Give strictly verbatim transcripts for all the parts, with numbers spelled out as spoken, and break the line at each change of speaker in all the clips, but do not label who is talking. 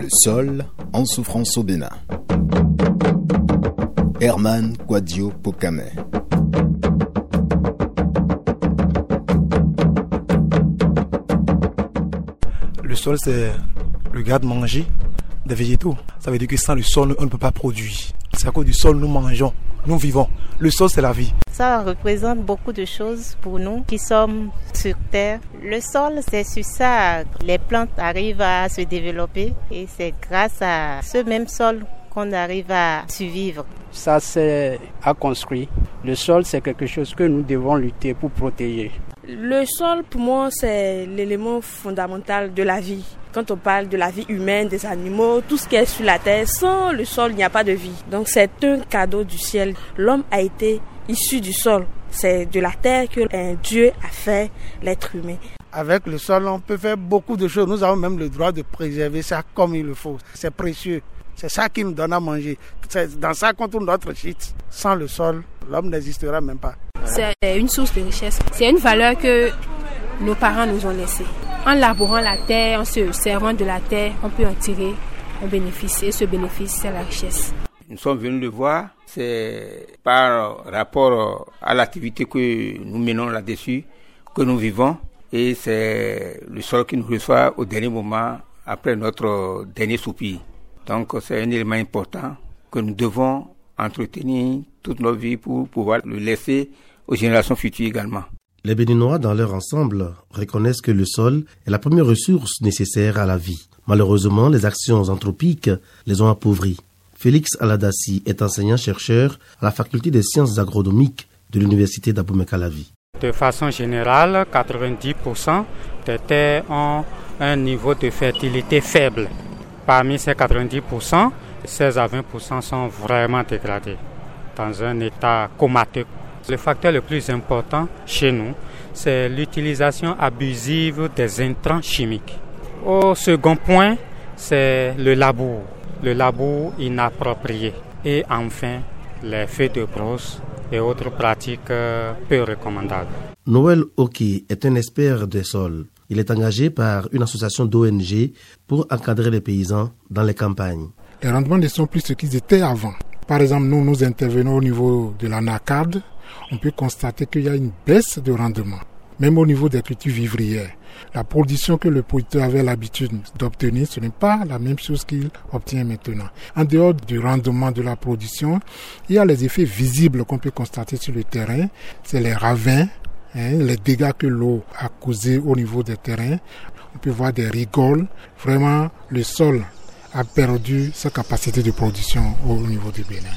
sol en souffrance au Bénin. Herman Kouadio Pokame.
Le sol, c'est le garde-manger des végétaux. Ça veut dire que sans le sol, on ne peut pas produire. C'est à cause du sol nous mangeons, nous vivons. Le sol, c'est la vie.
Ça représente beaucoup de choses pour nous qui sommes sur Terre. Le sol, c'est sur ça que les plantes arrivent à se développer et c'est grâce à ce même sol qu'on arrive à survivre.
Ça, c'est à construire. Le sol, c'est quelque chose que nous devons lutter pour protéger.
Le sol, pour moi, c'est l'élément fondamental de la vie. Quand on parle de la vie humaine, des animaux, tout ce qui est sur la terre, sans le sol, il n'y a pas de vie. Donc c'est un cadeau du ciel. L'homme a été issu du sol. C'est de la terre que un Dieu a fait l'être humain.
Avec le sol, on peut faire beaucoup de choses. Nous avons même le droit de préserver ça comme il le faut. C'est précieux. C'est ça qui nous donne à manger. C'est dans ça qu'on tourne notre shit. Sans le sol, l'homme n'existera même pas.
C'est une source de richesse. C'est une valeur que nos parents nous ont laissée. En labourant la terre, en se servant de la terre, on peut en tirer un bénéfice. Et ce bénéfice, c'est la richesse.
Nous sommes venus le voir. C'est par rapport à l'activité que nous menons là-dessus, que nous vivons. Et c'est le sol qui nous reçoit au dernier moment, après notre dernier soupir. Donc c'est un élément important que nous devons entretenir toute notre vie pour pouvoir le laisser aux générations futures également.
Les Béninois, dans leur ensemble, reconnaissent que le sol est la première ressource nécessaire à la vie. Malheureusement, les actions anthropiques les ont appauvris. Félix Aladassi est enseignant-chercheur à la faculté des sciences agronomiques de l'université d'Abomey-Calavi.
De façon générale, quatre-vingt-dix pour cent des terres ont un niveau de fertilité faible. Parmi ces quatre-vingt-dix pour cent, seize à vingt pour cent sont vraiment dégradés, dans un état comateux. Le facteur le plus important chez nous, c'est l'utilisation abusive des intrants chimiques. Au second point, c'est le labour, le labour inapproprié. Et enfin, les feux de brosse et autres pratiques peu recommandables.
Noël Oki est un expert des sols. Il est engagé par une association d'O N G pour encadrer les paysans dans les campagnes.
Les rendements ne sont plus ce qu'ils étaient avant. Par exemple, nous, nous intervenons au niveau de la NACAD. On peut constater qu'il y a une baisse de rendement, même au niveau des cultures vivrières. La production que le producteur avait l'habitude d'obtenir, ce n'est pas la même chose qu'il obtient maintenant. En dehors du rendement de la production, il y a les effets visibles qu'on peut constater sur le terrain. C'est les ravins, hein, les dégâts que l'eau a causés au niveau des terrains. On peut voir des rigoles. Vraiment, le sol a perdu sa capacité de production au niveau du Bénin.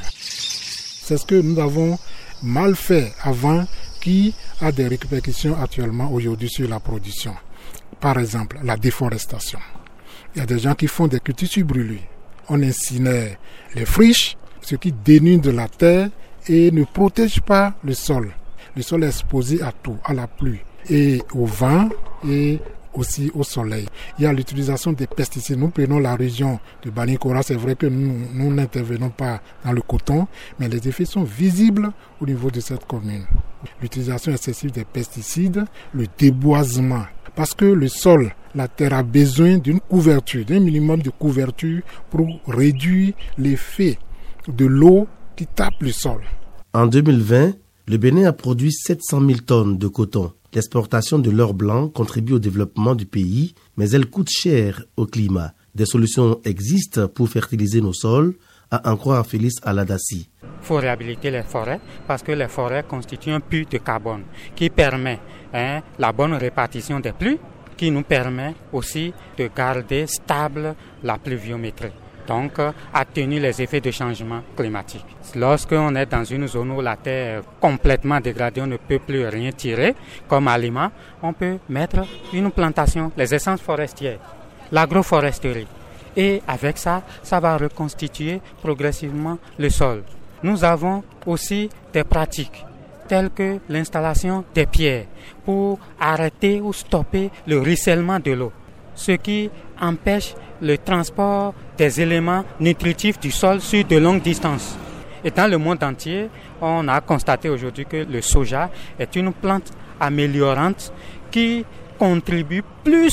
C'est ce que nous avons mal fait avant qui a des répercussions actuellement aujourd'hui sur la production. Par exemple, la déforestation. Il y a des gens qui font des cultures sur brûlures. On incinère les friches, ce qui dénude de la terre et ne protège pas le sol. Le sol est exposé à tout, à la pluie et au vent et aussi au soleil. Il y a l'utilisation des pesticides. Nous prenons la région de Banikora, c'est vrai que nous, nous n'intervenons pas dans le coton, mais les effets sont visibles au niveau de cette commune. L'utilisation excessive des pesticides, le déboisement, parce que le sol, la terre a besoin d'une couverture, d'un minimum de couverture pour réduire l'effet de l'eau qui tape le sol.
En deux mille vingt, le Bénin a produit sept cent mille tonnes de coton. L'exportation de l'or blanc contribue au développement du pays, mais elle coûte cher au climat. Des solutions existent pour fertiliser nos sols, à en croire Félix Aladassi.
Il faut réhabiliter les forêts parce que les forêts constituent un puits de carbone qui permet hein, la bonne répartition des pluies, qui nous permet aussi de garder stable la pluviométrie. Donc, atténuer les effets de changement climatique. Lorsqu'on est dans une zone où la terre est complètement dégradée, on ne peut plus rien tirer comme aliment, on peut mettre une plantation, les essences forestières, l'agroforesterie. Et avec ça, ça va reconstituer progressivement le sol. Nous avons aussi des pratiques telles que l'installation des pierres pour arrêter ou stopper le ruissellement de l'eau, ce qui empêche le transport des éléments nutritifs du sol sur de longues distances. Et dans le monde entier, on a constaté aujourd'hui que le soja est une plante améliorante qui contribue plus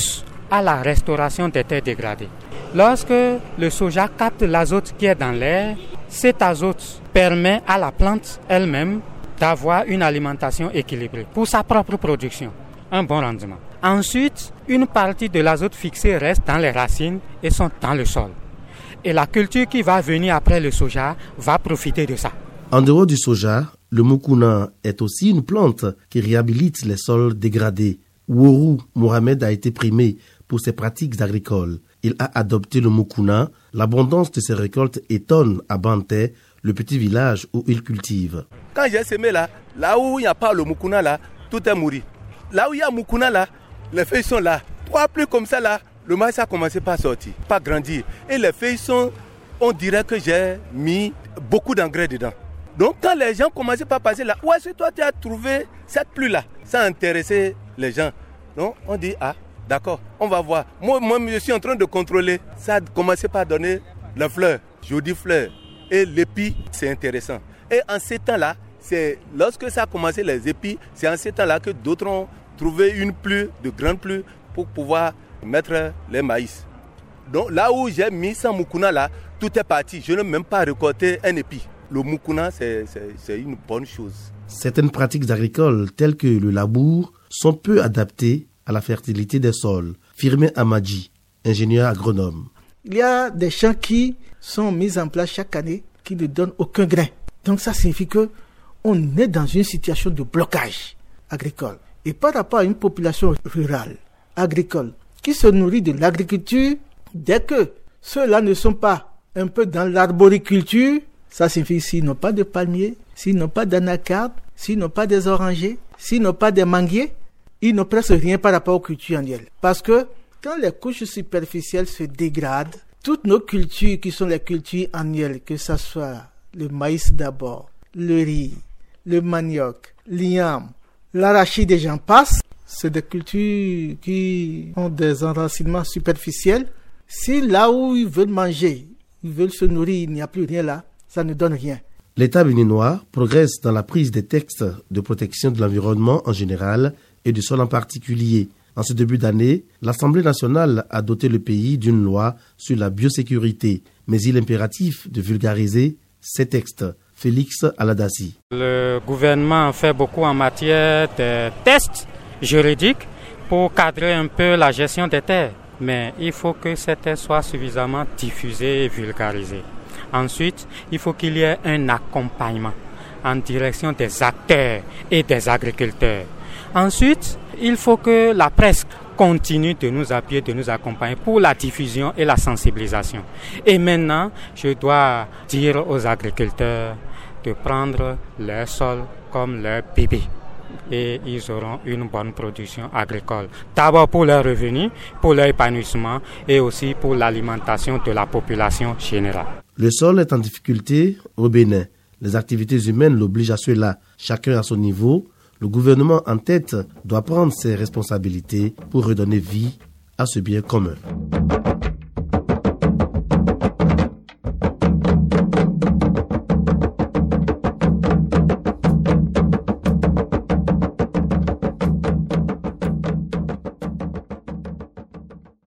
à la restauration des terres dégradées. Lorsque le soja capte l'azote qui est dans l'air, cet azote permet à la plante elle-même d'avoir une alimentation équilibrée pour sa propre production, un bon rendement. Ensuite, une partie de l'azote fixé reste dans les racines et sont dans le sol. Et la culture qui va venir après le soja va profiter de ça.
En dehors du soja, le mukuna est aussi une plante qui réhabilite les sols dégradés. Wourou Mohamed a été primé pour ses pratiques agricoles. Il a adopté le mukuna. L'abondance de ses récoltes étonne à Banté, le petit village où il cultive.
Quand j'ai semé là, là où il n'y a pas le mukuna là, tout est mouru. Là où il y a mukuna là, les feuilles sont là. Trois pluies comme ça là, le maïs a commencé par sortir, par grandir. Et les feuilles sont, on dirait que j'ai mis beaucoup d'engrais dedans. Donc quand les gens commençaient par passer là, où est-ce que toi tu as trouvé cette pluie là? Ça a intéressé les gens. Donc on dit, ah d'accord, on va voir. Moi, moi je suis en train de contrôler. Ça a commencé par donner la fleur, jolie fleur. Et l'épi, c'est intéressant. Et en ces temps-là, c'est lorsque ça a commencé les épis, c'est en ces temps-là que d'autres ont trouvé une pluie, de grande pluie, pour pouvoir mettre les maïs. Donc là où j'ai mis ça mukuna là, tout est parti. Je n'ai même pas récolté un épi. Le mukuna, c'est, c'est, c'est une bonne chose.
Certaines pratiques agricoles, telles que le labour, sont peu adaptées à la fertilité des sols. Firmin Amadji, ingénieur agronome.
Il y a des champs qui sont mis en place chaque année qui ne donnent aucun grain. Donc ça signifie qu'on est dans une situation de blocage agricole. Et par rapport à une population rurale, agricole, qui se nourrit de l'agriculture, dès que ceux-là ne sont pas un peu dans l'arboriculture, ça signifie s'ils n'ont pas de palmiers, s'ils n'ont pas d'anacardes, s'ils n'ont pas des orangers, s'ils n'ont pas des manguiers, ils n'ont presque rien par rapport aux cultures annuelles. Parce que quand les couches superficielles se dégradent, toutes nos cultures qui sont les cultures annuelles, que ce soit le maïs d'abord, le riz, le manioc, l'igname, l'arachide et j'en passe, c'est des cultures qui ont des enracinements superficiels. Si là où ils veulent manger, ils veulent se nourrir, il n'y a plus rien là, ça ne donne rien.
L'État béninois progresse dans la prise des textes de protection de l'environnement en général et du sol en particulier. En ce début d'année, l'Assemblée nationale a doté le pays d'une loi sur la biosécurité, mais il est impératif de vulgariser ces textes. Félix Aladassi.
Le gouvernement fait beaucoup en matière de tests juridiques pour cadrer un peu la gestion des terres, mais il faut que ces tests soient suffisamment diffusés et vulgarisés. Ensuite, il faut qu'il y ait un accompagnement en direction des acteurs et des agriculteurs. Ensuite, il faut que la presse continue de nous appuyer, de nous accompagner pour la diffusion et la sensibilisation. Et maintenant, je dois dire aux agriculteurs de prendre leur sol comme leur bébé. Et ils auront une bonne production agricole. D'abord pour leur revenu, pour leur épanouissement et aussi pour l'alimentation de la population générale.
Le sol est en difficulté au Bénin. Les activités humaines l'obligent à cela, chacun à son niveau. Le gouvernement en tête doit prendre ses responsabilités pour redonner vie à ce bien commun.